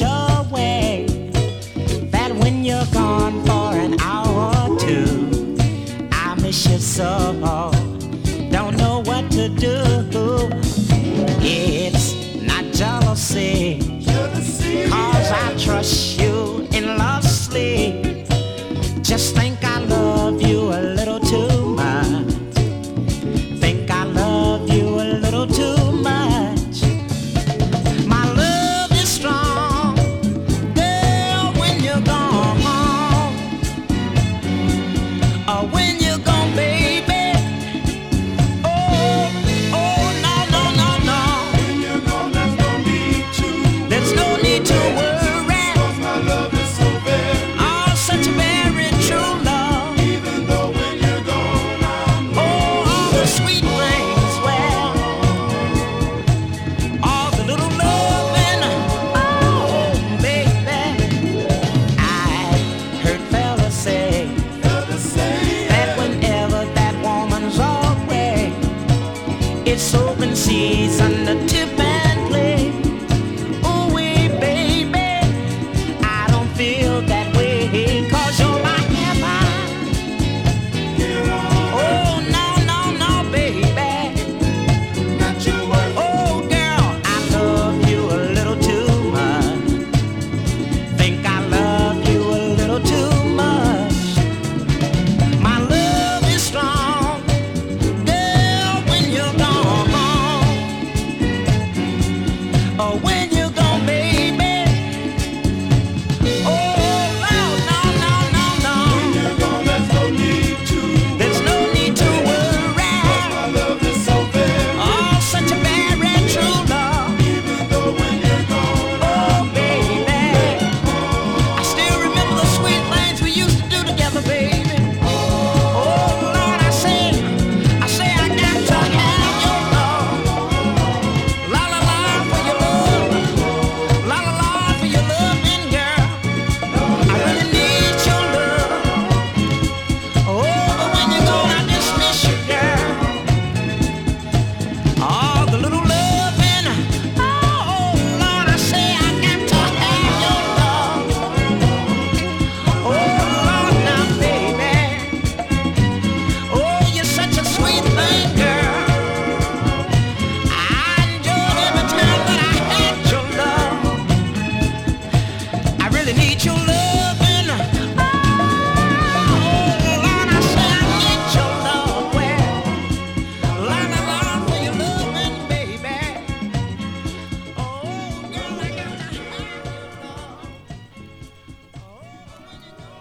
such a way that when you're gone for an hour or two, I miss you so. Don't know what to do. It's not jealousy, 'cause I trust you endlessly. Just think I love you a little too much. Think I love you a little too much. My love is strong, girl, when you're gone. Or when you're gone, baby. Oh, oh, no, no, no, no. When you're gone, there's no need to. There's no need to worry. 'Cause my love is so very. Oh, such a very true love. Even though when you're gone, I'm Oh, all the sweet things, well, all the little loving. Oh, baby, I heard fellas say never say that whenever that woman's away, it's open season to tip and play. Ooh, wee, baby, I don't feel that way, 'cause you're my heaven. here on Oh, no, no, no, baby. not your wife. Oh, girl, I love you a little too much. Think I love you a little too much. My love is strong, girl, when you're gone. Oh, when you're gone, baby. Oh, no, no, no, no, no. When you're gone, there's no need to. There's no need to worry. My love is so very. Oh, such a very true love. Even though when you're gone, Oh, baby, I still remember the sweet things we used to do together, baby. Oh, Lord, I say I got to have your love. La la la for your love, la la la for your loving, girl. I really need your love. Oh, but when you're gone, I just miss you, girl. All the little loving. Oh, Lord, I say I got to have your love. Oh, Lord, now, baby. Oh, you're such a sweet thing, girl. I enjoyed every time that I had your love. I really need your love.